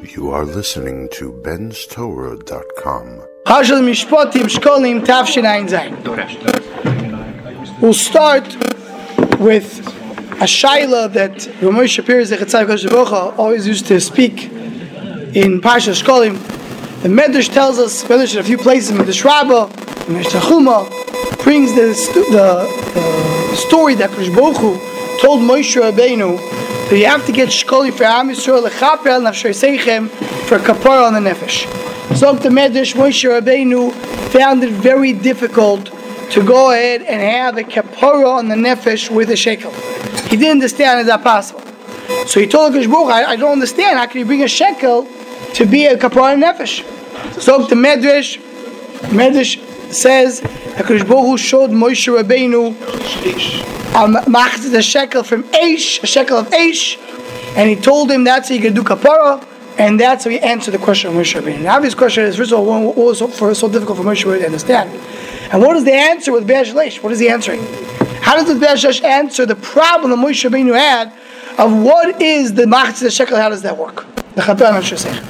You are listening to benstorah.com. Hashal Mishpatim Shkolim Tafshin Ein Zayin. We'll start with a shaila that Moshe Shapiro Zechatzai Kodesh Baruch Hu always used to speak in Parsha Shkolim. The Medrash tells us, Medrash in a few places, Medrash Rabbah, Medrash Chuma, brings the story that Kodesh Baruch Hu told Moshe Rabbeinu that you have to get Shkolim for Am Yisrael Lechaper al Nafshei Seichem for Kapara on the Nefesh. So the Medrash, Moshe Rabbeinu found it very difficult to go ahead and have a kapara on the nefesh with a shekel. He didn't understand, is that possible? So he told Kodesh Baruch Hu, I don't understand, how can you bring a shekel to be a kapara on the nefesh? So the Medrash says that Kodesh Baruch Hu showed Moshe Rabbeinu a shekel from Eish, a shekel of Eish, and he told him that's how you can do kapara. And that's how he answered the question of Moshe Rabbeinu. The obvious question is, first of all, what was so difficult for Moshe Rabbeinu to understand? And what is the answer with Be'er Shleish? What is he answering? How does the Be'er Shleish answer the problem that Moshe Rabbeinu had of what is the Machzis Shekel, how does that work? The Chaper Nafshei Seichem.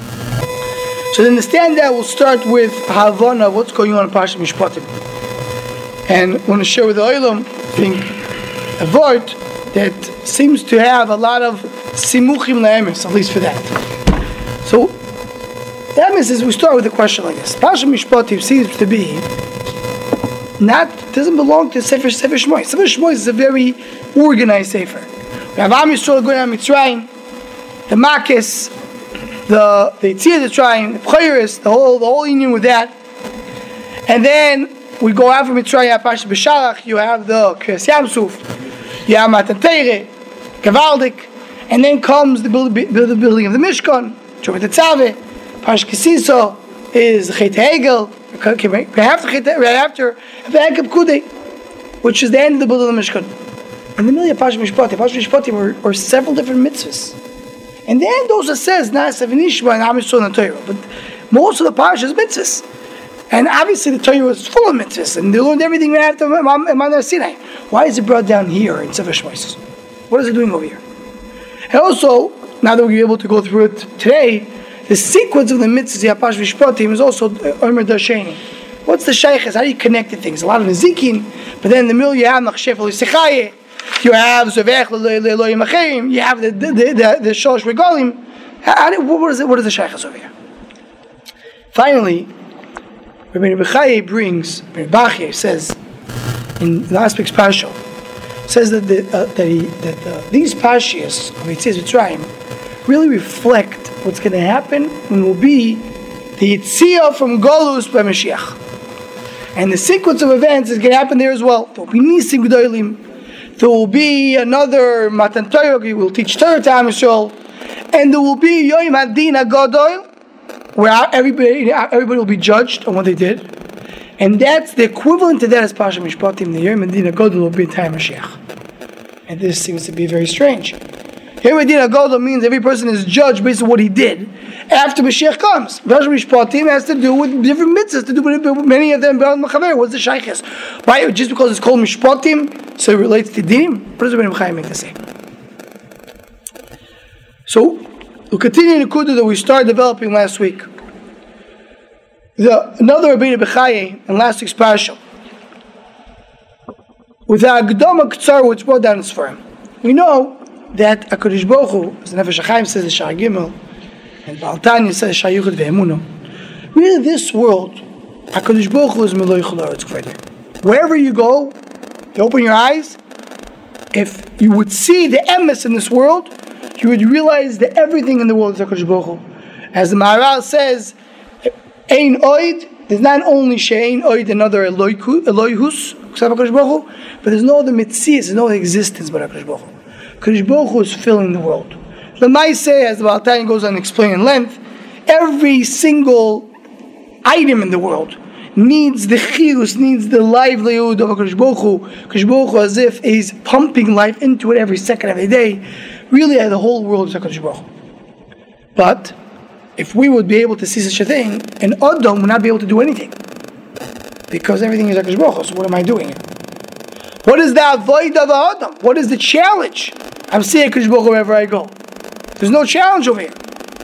So to understand that, we'll start with Havana, what's going on in Parsha Mishpatim. And I want to share with the Olam, I think, a word that seems to have a lot of simuchim la'emes, at least for that. So, the emes is, we start with a question like this. Parsha Mishpatim seems to be doesn't belong to Sefer Shmois. Sefer Shmois is a very organized Sefer. We have Am Yisrael going on Mitzrayim, the Makis, the Yitzir Mitzrayim, the B'chayris, the whole union with that. And then we go out from Mitzrayim, you have Parsha B'Shalach, you have the Kriyas Yamsuf, you have Matan Torah, Gavaldik, and then comes the building of the Mishkan, Chovat Tetzaveh, Parsha Kisiso is Chet Hegel, right after V'Ekab Kudei, which is the end of the building of the Mishkan. In the middle of Parsha Mishpatim are several different mitzvahs. And then those that says Na'aseh V'Nishma and Am Yisrael and Torah, but most of the Parsha is mitzvahs. And obviously the Torah was full of mitzvahs, and they learned everything right after Mount Sinai. Why is it brought down here in Sefer Shmois? What is it doing over here? And also, now that we're able to go through it today, the sequence of the mitzvahs, Parsha Mishpatim, is also Omer Darsheni. What's the shaykhs? How do you connect the things? A lot of Nezikin, but then in the middle you have Nachshef L'Sichaye, you have Zevech L'Elohim Acherim, you have the Shalosh Regalim. What is the shaykhs over here? Finally, Rabbi Bechai brings, Rabbi Bachya says, in the last week's Parsha, says that these Parshias of Yetzias Mitzrayim really reflect what's going to happen when will be the Yitzia from Golus by Mashiach. And the sequence of events is going to happen there as well. There will be Nisim Gedolim. There will be another Matan Torah. We will teach Torah to Am Yisrael. And there will be Yom Hadin HaGadol, where everybody will be judged on what they did. And that's the equivalent to that as Parsha Mishpatim. The Yom Hadin HaGadol will be in time Mashiach. And this seems to be very strange. Yom Hadin HaGadol means every person is judged based on what he did after Mashiach comes. Parsha Mishpatim has to do with different mitzvahs, to do with many of them. What's the shaykhs? Why? Just because it's called Mishpatim, so it relates to Dinim? What does Rabbi Chaim make to say? So, we'll continue in the Kudu that we started developing last week. Another Rabbi Bechai in last week's Parsha, with the Agdama Ktsar, which brought down its firm. We know that HaKadosh Baruch Hu, as the Nefesh HaChaim says, the Shah Gimel, and Baal Tanya says, Shah Yuchad Ve'emunah. Really, this world, HaKadosh Baruch Hu is Meloi Chol Haaretz K'veder. Wherever you go, you open your eyes, if you would see the emes in this world, you would realize that everything in the world is HaKadosh Baruch Hu. As the Maharal says, Ein Oid, there's not only She'ein Oid, another Elohus, except HaKadosh Baruch Hu, but there's no other Metzias, there's no other existence but HaKadosh Baruch Hu. HaKadosh Baruch Hu is filling the world. L'maaseh, as the Baal Tanya goes on to explain in length, every single item in the world needs the chiyus, needs the livelihood of HaKadosh Baruch Hu. HaKadosh Baruch Hu, as if he's pumping life into it every second of the day. Really, the whole world is HaKadosh Baruch Hu. But if we would be able to see such a thing, an Adam would not be able to do anything, because everything is HaKadosh Baruch Hu. So what am I doing here? What is the avoid of Adam? What is the challenge? I'm seeing HaKadosh Baruch Hu wherever I go. There's no challenge over here.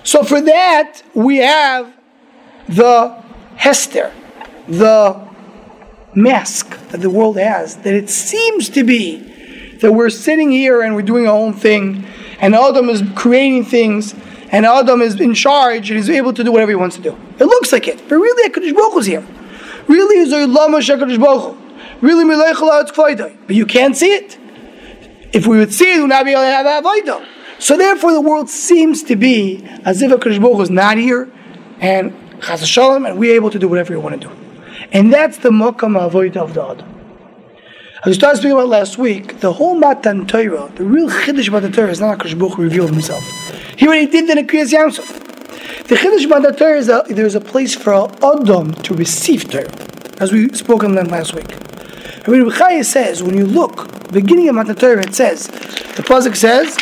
So for that, we have the Hester, the mask that the world has, that it seems to be that we're sitting here and we're doing our own thing, and Adam is creating things, and Adam is in charge, and he's able to do whatever he wants to do. It looks like it, but really HaKadosh Baruch Hu is here. Really is Lama HaKadosh Baruch Hu. Really Melech Ha'aretz K'vaydo. But you can't see it. If we would see it, we would not be able to have Avodah. So therefore the world seems to be as if HaKadosh Baruch Hu is not here, and Chas v'Shalom, and we're able to do whatever we want to do. And that's the Mokam Avodah of the Adam. As we started speaking about last week, the whole Matan Torah, the real Chiddush about the Torah is not HaKadosh Baruch Hu revealed himself. He already did that in Kriyas Yamsuf. The Chiddush about the Torah is that there is a place for Adam to receive Torah, as we spoke on that last week. And Rabbi Chaya says, when you look, beginning of Matan Torah, it says, the pasuk says,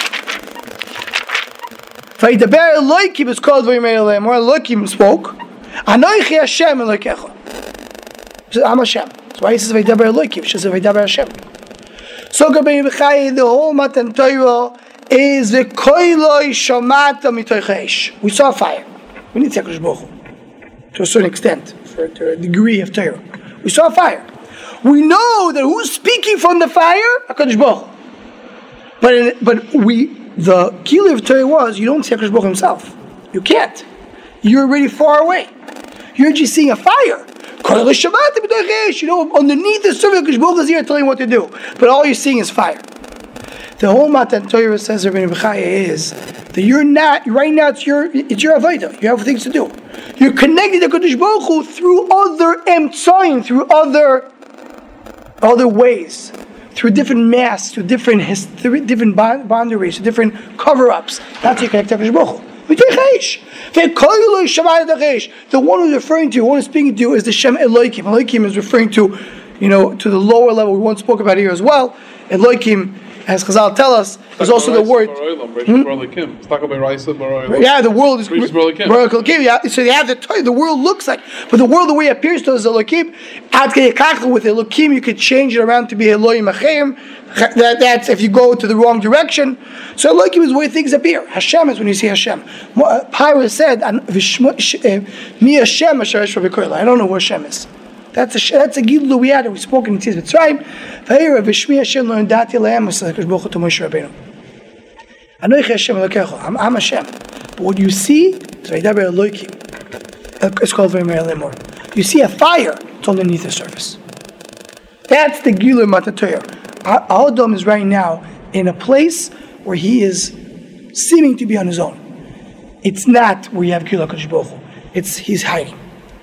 "Vayidaber Elokim is called Vayimer or Elokim spoke, Anoichi Hashem Elokecha." I'm Hashem. That's why he says Vayidaber Elokim. She says Vayidaber Hashem. So Rabbi Chaya, the whole Matan Torah is the Koiloi Shomata Mitoich. We saw fire. We need HaKadosh Baruch Hu to a certain extent, to a degree of Torah. We saw fire. We know that who's speaking from the fire? HaKadosh Baruch Hu. But the key of Torah was, you don't see HaKadosh Baruch Hu himself. You can't. You're already far away. You're just seeing a fire. You know, underneath the surface, HaKadosh Baruch Hu is here telling you what to do. But all you're seeing is fire. The whole Matan Torah says, Rabbi Bechaya, is that you're not, right now it's your Avodah. You have things to do. You're connected to HaKadosh Baruch Hu through other emtsoim, through other ways, through different masks, through different boundaries, through different cover-ups. That's how you connect to HaKadosh Baruch Hu. The one who's referring to, the one who's speaking to, is the Shem Elokim. Elokim is referring to, to the lower level we once spoke about here as well. Elokim, as Chazal tell us, is also the word. Yeah, the world is. Yeah, so you have the world looks like, but the world the way it appears to us is Elokim. With Elokim, you could change it around to be Elohim Achim. That's if you go to the wrong direction. So Elokim is the way things appear. Hashem is when you see Hashem. Pyrus said, "Mi Hashem asher Yeshua v'koila." I don't know where Hashem is. That's a gilul we had. We spoke in Tziz Mitzrayim. V'hira v'shmi Hashem lo yadati lehem v'salakash Baruch Hu to Moshe Rabbeinu. Anoichi Hashem Elokecha. I'm Hashem. But what you see is Vayidaber Elokim. It's called Vayimer Lemor. You see a fire. It's underneath the surface. That's the gilul Matan Torah. Adam is right now in a place where he is seeming to be on his own. It's not where you have Gilul HaKadosh Baruch Hu. He's hiding.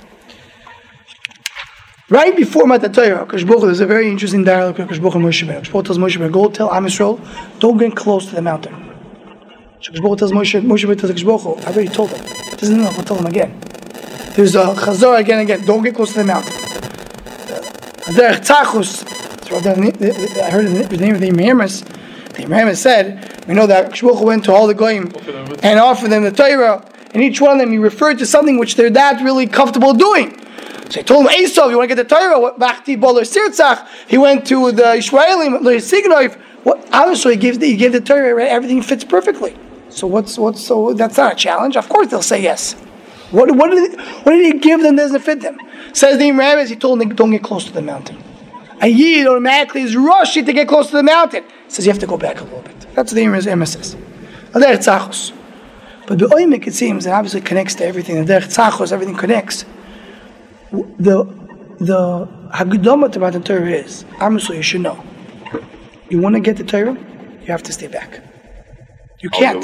Right before Matan Torah, HaKadosh Baruch Hu, there's a very interesting dialogue with HaKadosh Baruch Hu and Moshe Rabbeinu. HaKadosh Baruch Hu tells Moshe Rabbeinu, go tell Am Yisrael, don't get close to the mountain. HaKadosh Baruch Hu tells Moshe Rabbeinu tells HaKadosh Baruch Hu, I already told him. He doesn't know, I'll tell him again. There's a Chazor again, don't get close to the mountain. Derech Tzachus, I heard the name of the Yememis. The Yememis said, we know that HaKadosh Baruch Hu went to all the Goyim and offered them the Torah, and each one of them he referred to something which they're not really comfortable doing. So he told him, Esau, you want to get the Torah? He went to the Ishmaelim, the Signoif. Obviously, he gave the Torah, everything fits perfectly. So so that's not a challenge. Of course they'll say yes. What did he give them that doesn't fit them? Says the Imam, he told them, don't get close to the mountain. A Yid automatically is rushing to get close to the mountain. He says you have to go back a little bit. That's what the Imam says. But the Oimik, it seems, it obviously connects to everything. The Derech Tzachos, everything connects. The Hagdama to Matan Torah is, obviously you should know. You want to get the Torah, you have to stay back. You can't.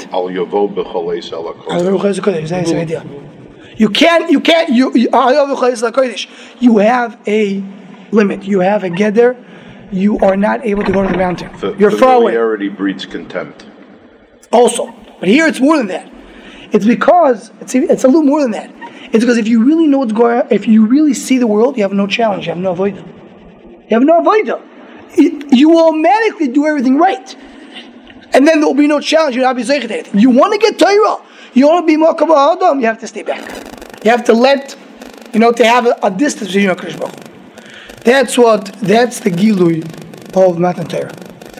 You have a limit. You have a gather. You are not able to go to the mountain. You're far away. Familiarity breeds contempt. Also, but here it's more than that. It's because it's a little more than that. It's because if you really know what's going on, if you really see the world, you have no challenge. You have no avodah. You have no avodah. You will automatically do everything right, and then there will be no challenge. You'll not be zeichet anything. You want to get Torah. You want to be Makam Adam. You have to stay back. You have to let, to have a distance between HaKadosh Baruch Hu. That's the Gilui of Matan Torah.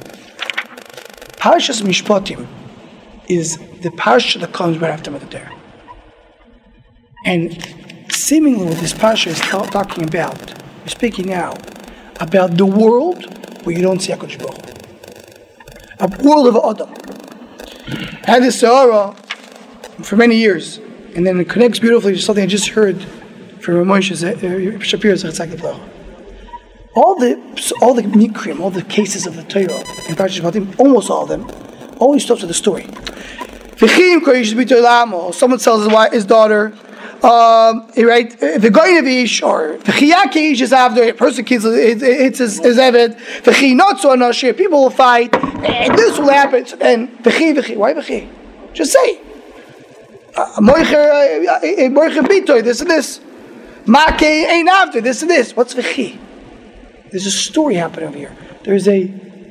Parshas Mishpatim is the parsha that comes right after Matan Torah. And seemingly what this Pasha is talking about, we're speaking now about the world where you don't see HaKadosh Baruch Hu. A world of Adam. I had this Sahara for many years, and then it connects beautifully to something I just heard from Moshe Shapiro Zatzak Lebracha. All the mikrim, all the cases of the Torah in Parashat Shvatim, almost all of them, always starts with a story. Someone tells his daughter, right? The goynevish or the chiyakish is after a person kills it's his eved. The chi not so anashir. People will fight, and this will happen. So then the chi, why the chi? Just say moicher bitoy this and this. Make ain't after this and this. What's the chi? There's a story happening over here. There's a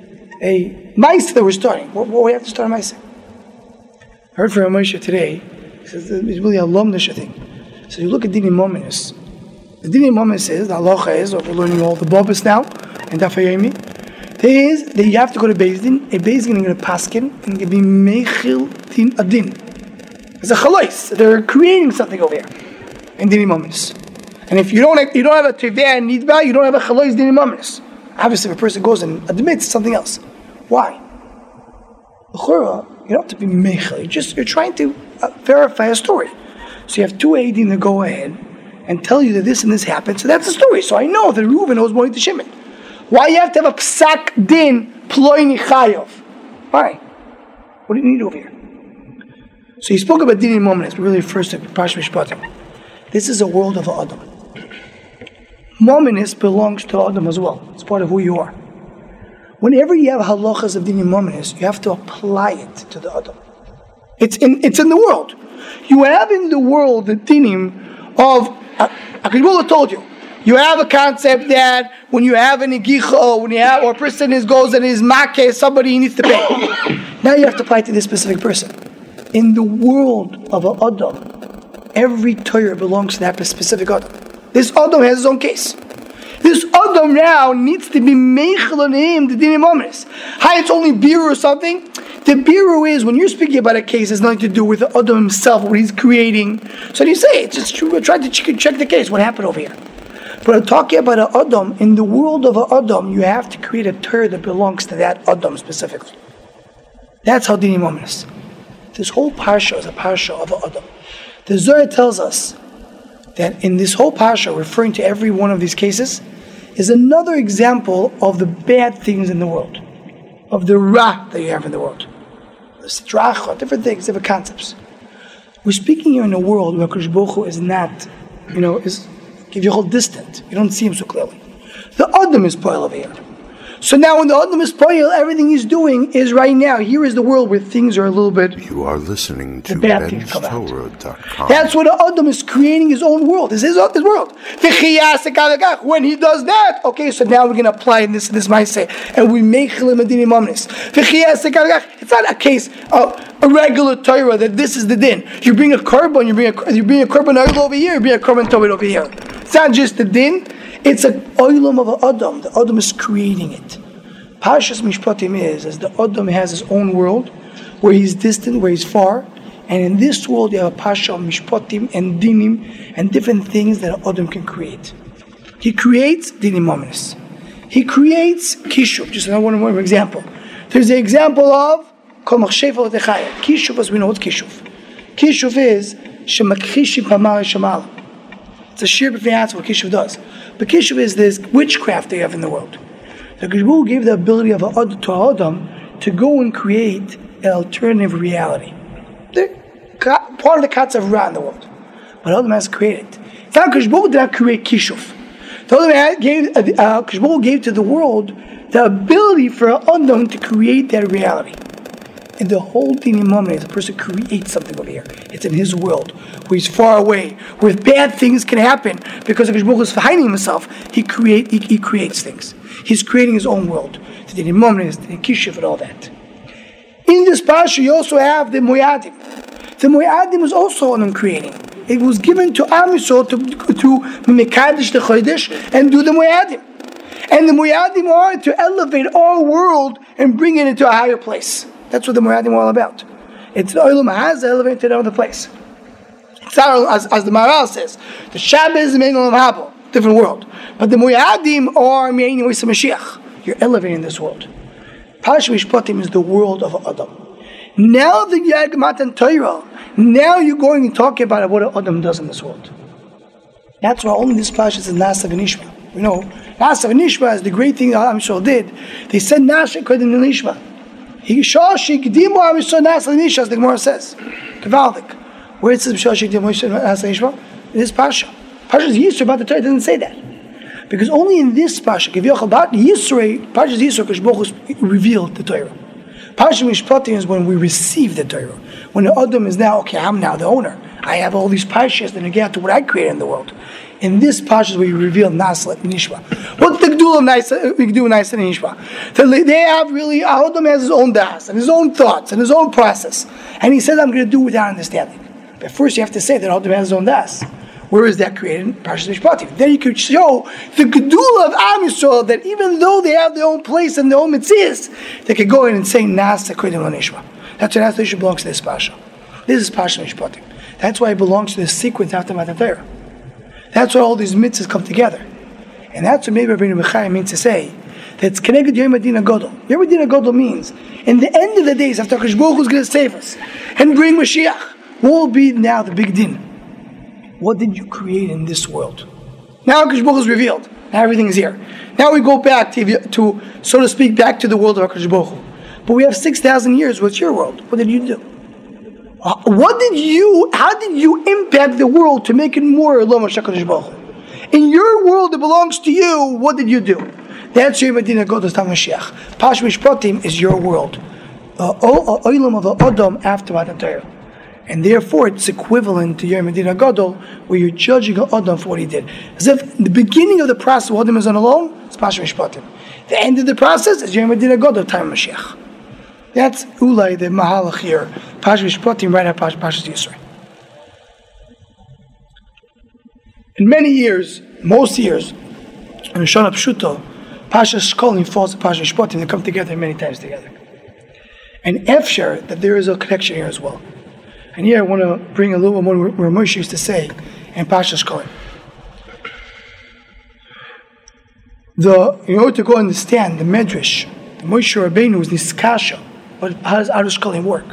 mice that we're starting. What we have to start a mice? I heard from Moshe today. He says it's really a lumnish thing. So you look at Dini Mominus. The Dini Mominus is, the halacha is, what we're learning all the Bobas now, and Daf Yomi, is that you have to go to Beis Din. A Beis Din is going to paskin, and going to be Mechil Din Adin. It's a chalais. They're creating something over here in Dini Mominus. And if you don't have a Teveh and Nidba, you don't have a chalais Dini Mominus. Obviously, if a person goes and admits something else. Why? L'chora, you don't have to be Mechil. You're trying to verify a story. So you have two Eidim that go ahead and tell you that this and this happened. So that's the story. So I know that Reuven knows more than Shimon. Why you have to have a psak din ploini chayov? Why? What do you need over here? So he spoke about din in moments, but really refers to Parashat Mishpatim. This is a world of Adam. Mominus belongs to Adam as well. It's part of who you are. Whenever you have halachas of din in mominus, you have to apply it to the Adam. It's in the world. You have in the world the dinim of HaKadosh told you. You have a concept that when you have an igicha, or a person goes and is makeh, somebody needs to pay. Now you have to apply it to this specific person. In the world of an Adam, every Torah belongs to that specific Adam. This Adam has his own case. This Adam now needs to be meichel on him, the dinim mominus. Hi, it's only beer or something. The biru is, when you're speaking about a case, it's nothing to do with the Adam himself, what he's creating. So you say, it's just true, try to check the case, what happened over here. But I'm talking about an Adam, in the world of an Adam, you have to create a Torah that belongs to that Adam specifically. That's how Dini Momin is. This whole parsha is a parsha of an Adam. The Zohar tells us that in this whole parsha, referring to every one of these cases, is another example of the bad things in the world, of the ra that you have in the world. The stracha, different things, different concepts. We're speaking here in a world where HaKadosh Baruch Hu is not, is give you a whole distant. You don't see him so clearly. The Adam is poil over here. So now when the Adam is poil, everything he's doing is right now. Here is the world where things are a little bit... You are listening to BensTorah.com. That's what the Adam is creating his own world. It's his world. When he does that, okay, so now we're going to apply this mindset. And we make Chilim Momnis. It's not a case of a regular Torah that this is the din. You bring a korban, you bring a korban oil over here, you bring a korban tovit over here. It's not just the din. It's an oilam of an Adam. The Adam is creating it. Parshas Mishpatim is the Adam has his own world, where he's distant, where he's far, and in this world you have a Parsha of Mishpatim and Dinim and different things that an Adam can create. He creates Dinim Mominus. He creates Kishuv. Just one more example. There's the example of Kol Machsheva L'Techaya. Kishuv, as we know, what's Kishuv? Kishuv is Shemakhishi Pamal Shamal. It's a sheer b'fnei what Kishuv does. But Kishuv is this witchcraft they have in the world. The Gishbu gave the ability of Adam to go and create an alternative reality. They're part of the Katz of Ra in the world. But Adam has created it. It's not Gishbu did not create Kishuv. The Adam Gishbu gave to the world the ability for Adam to create that reality. And the whole thing in moment is a person creates something over here. It's in his world, where he's far away, where bad things can happen because HaKadosh Baruch Hu is hiding himself. He creates things. He's creating his own world. The din moment is the Kishuv and all that. In this parsha, you also have the Moyadim. The Moyadim is also on him creating. It was given to Am Yisrael to Mekadish the Chodesh and do the Moyadim. And the Moyadim are to elevate our world and bring it into a higher place. That's what the Moyadim are all about. It's the Olam has elevated to another place. It's as the Maharal says, the Shabbos is Mein Olam Haba, different world. But the Moyadim are Mein Yosef Mashiach. You're elevating this world. Parashat Mishpatim is the world of Adam. Now the Yag Matan Torah, now you're going and talking about what Adam does in this world. That's why only this Parashat is Nasa v'Nishma. You know, Nasa v'Nishma is the great thing that Am Yisrael did. They said Nasa Kodim v'Nishma. Shoshik Dimu Am Yisrael Nasa v'Nishma, as the Gemara says. Kavaldik. Where it says Shoshik Dimu Am Yisrael Nasa v'Nishma? In this Parashat. Parashat Yisro about the Torah doesn't say that. Because only in this Parashat, if you're about Yisro, Parashat Yisro, Kadosh Baruch Hu revealed the Torah. Parashat Mishpatim is when we receive the Torah. When the Adam is now, okay, I'm now the owner. I have all these Parashas that get to what I created in the world. In this Parashat we reveal Nasla and Nishma. What's the Gdul of Nasla and Nishma? They have really, Adam has his own das, and his own thoughts, and his own process. And he says, I'm going to do it without understanding. But first you have to say that Adam has his own das. Where is that created? In Parashat Mishpatim. Then you could show the Gedula of Am Yisrael that even though they have their own place and their own mitzvahs, they could go in and say Nasa Kodim L'Nishma. That's why Nasa Nishma belongs to this Parashat. This is Parashat Mishpatim. That's why it belongs to the sequence after Matan Torah. That's why all these mitzvahs come together. And that's what maybe Rabbeinu Bechai means to say that it's connected to Yom Adin Gadol. Yom Adin Gadol means in the end of the days after Kadosh Baruch Hu is going to save us and bring Mashiach, what will be now the big din? What did you create in this world? Now Kadosh Baruch Hu is revealed. Now everything is here. Now we go back to so to speak, back to the world of Kadosh Baruch Hu. But we have 6,000 years. What's your world? What did you do? How did you impact the world to make it more Lo Mashak Kadosh Baruch Hu? In your world that belongs to you, what did you do? That's your Medina Godos Tam Mashiach. Parashat Mishpatim is your world. Olam of Adam after Matan Torah. And therefore it's equivalent to your Medina Gadol, where you're judging Adam for what he did. As if the beginning of the process of Adam is on alone, it's Parashat Mishpatim. The end of the process is your Medina Gadol, time Mashiach. That's Ulai, the Mahalach here. Parashat Mishpatim, right after Parashat Yisro. In many years, most years, in Shana Pshuto, Parashat Shkolim falls to Parashat Mishpatim. They come together many times together. And Efshar, that there is a connection here as well. And here I want to bring a little more where Moshe used to say in Parashat Shkolim. In order to go understand the Medrash, the Moshe Rabbeinu is this kasha. But how does Shkolim work?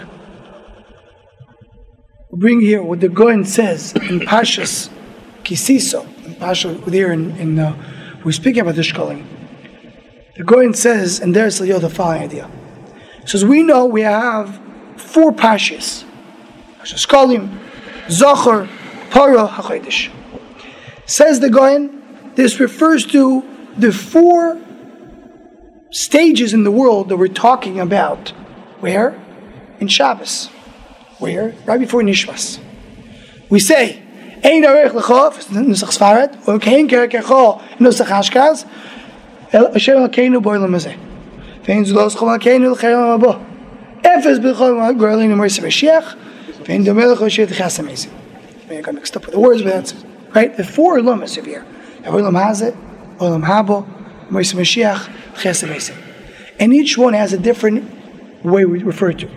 We bring here what the Goyen says in Parshas Kisiso, in Parshas there we're speaking about the Shkolim. The Goyen says, and there's the following idea. He says, we know we have 4 Parshas. Parshas Shkolim, Zochar, Parah, HaChodesh. Says the Goyen, this refers to the 4 stages in the world that we're talking about. Where? In Shabbos. Where? Right before Nishmas. We say, Ein arech l'chof, Nusach Sfarad, or Kein kerek echo, Nusach Ashkaz, Hashem Elokeinu bo'olam hazeh. Ve'en zulos chol Elokeinu l'chayim haba. Efes b'chol g'orleinu Moshe Mashiach, ve'en domelech Moshe t'chas hamezim. I got mixed up with the words, but that's right. The 4 lamas of here. Olam hazeh, Olam haba, Moshe Mashiach, t'chas hamezim. And each one has a different way we refer to it.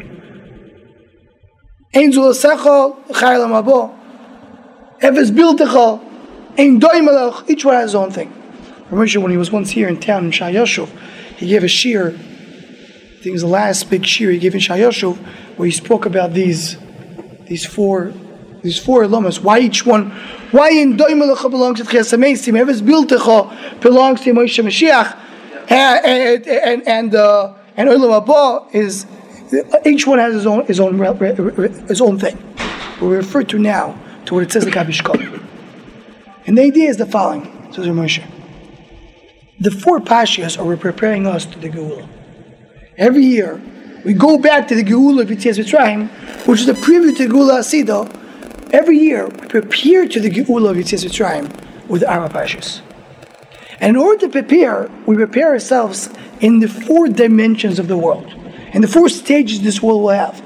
Ein zulosecha l'chayim haba. Efes biltecha, ein doimelech. Each one has his own thing. Ramosha, when he was once here in town in Shai Yoshuv, he gave a shir. I think it was the last big shir he gave in Shai Yoshuv, where he spoke about these 4 lamas. Why each one? Why in doimelecha belongs to Tchias HaMeisim? Efes biltecha belongs to Moshe Mashiach, and Olam Haba is. Each one has his own thing. We refer to now to what it says in Kabish Shkolim. And the idea is the following, says Moshe. The 4 Pashas are preparing us to the Geula. Every year, we go back to the Geula of Yetzias Mitzrayim, which is the preview to the Geula Hasidah. Every year, we prepare to the Geula of Yetzias Mitzrayim with our Pashas. And in order to prepare, we prepare ourselves in the 4 dimensions of the world. In the 4 stages this world will have.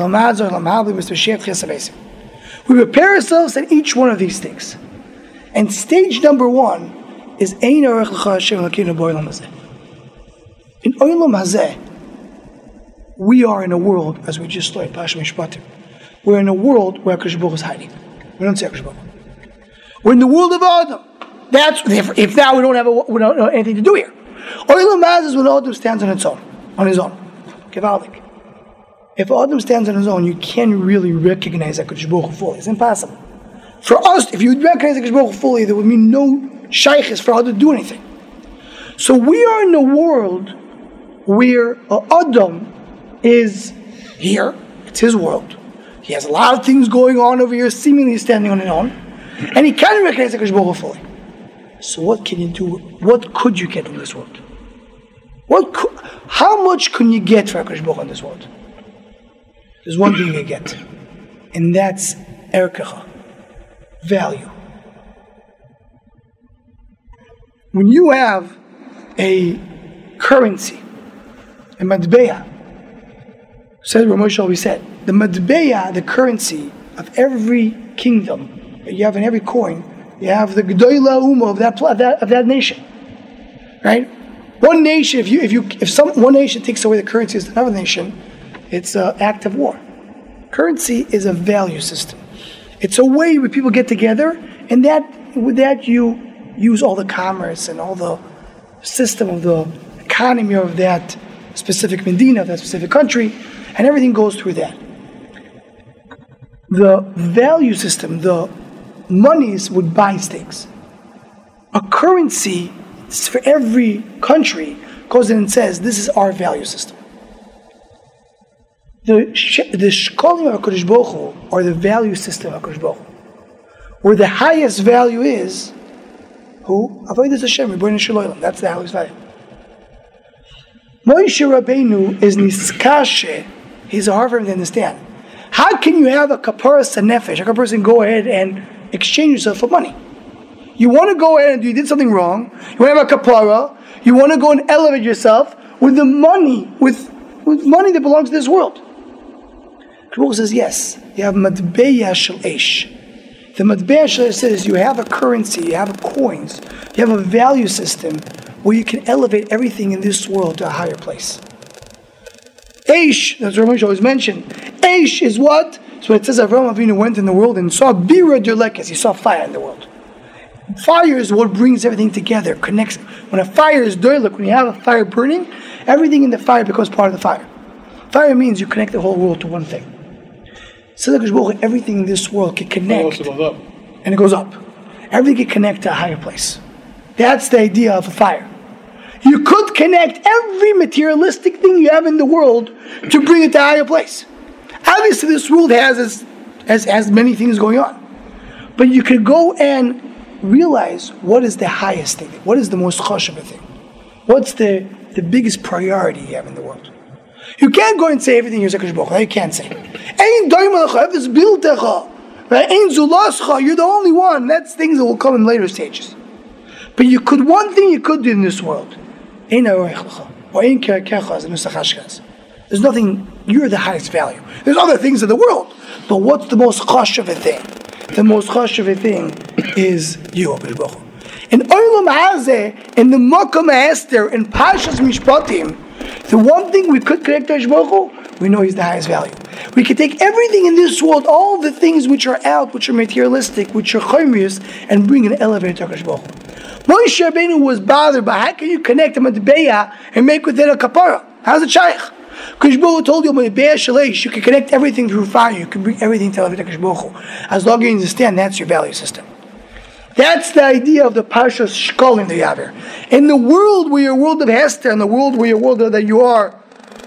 We prepare ourselves in each one of these things. And stage number 1 is Ein arech l'cha Hashem Elokeinu bo'olam hazeh. In Olam hazeh, we are in a world, as we just learned, Parashat Mishpatim. We're in a world where HaKadosh Baruch Hu is hiding. We don't say HaKadosh Baruch Hu. We're in the world of Adam. That's if now we don't have anything to do here. Olam Hazeh is when Adam stands on his own. Gewaldig. If Adam stands on his own, you can't really recognize HaKadosh Baruch Hu fully. It's impossible. For us, if you would recognize HaKadosh Baruch Hu fully, there would be no shaykhs for Adam to do anything. So we are in a world where Adam is here. It's his world. He has a lot of things going on over here, seemingly standing on his own, and he can't recognize HaKadosh Baruch Hu fully. So what can you do? What could you get in this world? How much can you get for HaKadosh Baruch Hu in this world? There's one thing you get, and that's erkecha, value. When you have a currency, a matbeya, says Ramosha always said, the matbeya, the currency of every kingdom that you have in every coin, you have the Gedola Ummah of that nation, right? One nation, if one nation takes away the currency of another nation, it's an act of war. Currency is a value system. It's a way where people get together, and with that you use all the commerce and all the system of the economy of that specific medina, that specific country, and everything goes through that. The value system, the monies would buy things. A currency for every country goes in and says, this is our value system. The shkolim of HaKadosh Baruch Hu, or the value system of HaKadosh Baruch Hu, where the highest value is, who? Avodas Hashem, Rebbeinu Shel Olam. That's the highest value. Moshe Rabbeinu is niskashe. He's a hard for him to understand. How can you have a kaparas nefesh, a person go ahead and exchange yourself for money? You want to go ahead and you did something wrong. You want to have a kapara. You want to go and elevate yourself with the money, with money that belongs to this world. Kabbalah says yes. You have matbeya shel eish. The matbeya shel eish says you have a currency, you have coins, you have a value system where you can elevate everything in this world to a higher place. Eish, that's what Ramesh always mentioned. Eish is what? So it says Avraham Avinu went in the world and saw bira derlekes. He saw fire in the world. Fire is what brings everything together, connects. When a fire is derlek, when you have a fire burning, everything in the fire becomes part of the fire. Fire means you connect the whole world to one thing. So everything in this world can connect. And it goes up. Everything can connect to a higher place. That's the idea of a fire. You could connect every materialistic thing you have in the world to bring it to a higher place. Obviously, this world has many things going on. But you could go and realize what is the highest thing, what is the most chashuv thing, what's the biggest priority you have in the world. You can't go and say everything is HaKadosh Baruch Hu. You can't say. Ein doimalecha, this biltecha, right? Ein zulascha, you're the only one. That's things that will come in later stages. But one thing you could do in this world. Ein aroichlecha, or ein kerakecha, as the Nusach Hashkenaz. There's nothing, you're the highest value. There's other things in the world. But what's the most chashuv thing? The most chashuv thing is you, HaKadosh Baruch Hu. In Olam Hazeh, in the Makom Esther, in Pashas Mishpatim, the one thing we could connect to HaKadosh Baruch Hu, we know He's the highest value. We could take everything in this world, all the things which are out, which are materialistic, which are chaymius, and bring an elevator to HaKadosh Baruch Hu. Moshe Rabbeinu was bothered by how can you connect him with the Beya and make with it a kapara? How's it shaykh? HaKadosh Baruch Hu told you, Beya Shalish, you can connect everything through fire, you can bring everything to elevate HaKadosh Baruch Hu. As long as you understand, that's your value system. That's the idea of the Parshas Shkolim that you have here. In the world where you're a world of Hester, in the world where you're a world that you are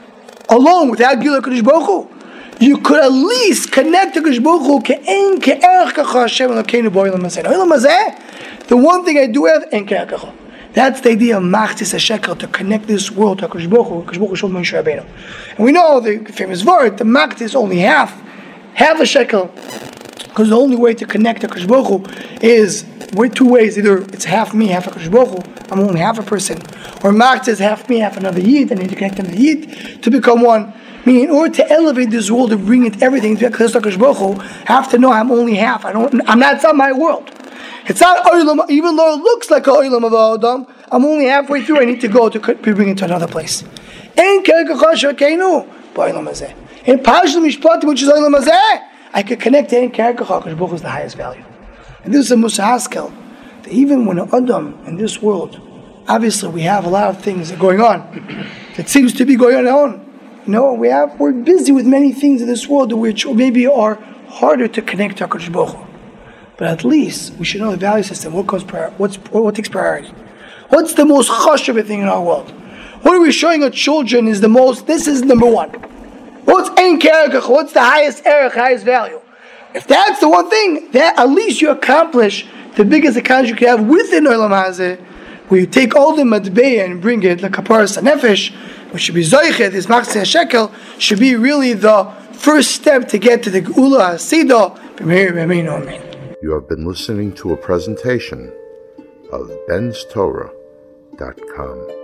alone without Gilui HaKadosh Baruch Hu, you could at least connect to HaKadosh Baruch Hu ke'en ke'erech kacha Hashem Elokeinu b'olam hazeh. Olam hazeh, the one thing I do have, en ke'erech kacha. That's the idea of Machtis HaShekel, to connect this world to HaKadosh Baruch Hu. HaKadosh Baruch Hu showed Moshe Rabbeinu. And we know the famous word, the Machtis is only half a shekel, because the only way to connect to HaKadosh Baruch Hu is with two ways. Either it's half me, half HaKadosh Baruch Hu, I'm only half a person, or Machtis is half me, half another Yid, I need to connect them to the Yid to become one. Meaning, in order to elevate this world and bring it everything to HaKadosh Baruch Hu, I have to know I'm only half. I'm not my world. It's not oilam, even though it looks like an oilam of Adam. I'm only halfway through. I need to go to bring it to another place. In Parshas Mishpatim, which is oilam hazeh, I could connect to Ein Karka HaKadosh Baruch Hu is the highest value. And this is a Musa Haskel, that even when an Adam in this world, obviously we have a lot of things that are going on, that seems to be going on our own. We're busy with many things in this world which maybe are harder to connect to HaKadosh Baruch Hu. But at least we should know the value system. What takes priority? What's the most chashuv thing in our world? What are we showing our children is the most? This is number one. What's ein kerekach? What's the highest erech, highest value? If that's the one thing, that at least you accomplish the biggest accomplishment you can have within Olam Hazeh, where you take all the matbeya and bring it like kaparas hanefesh, which should be zoichet, this machzeh shekel, should be really the first step to get to the geula hasidah. You have been listening to a presentation of benstorah.com.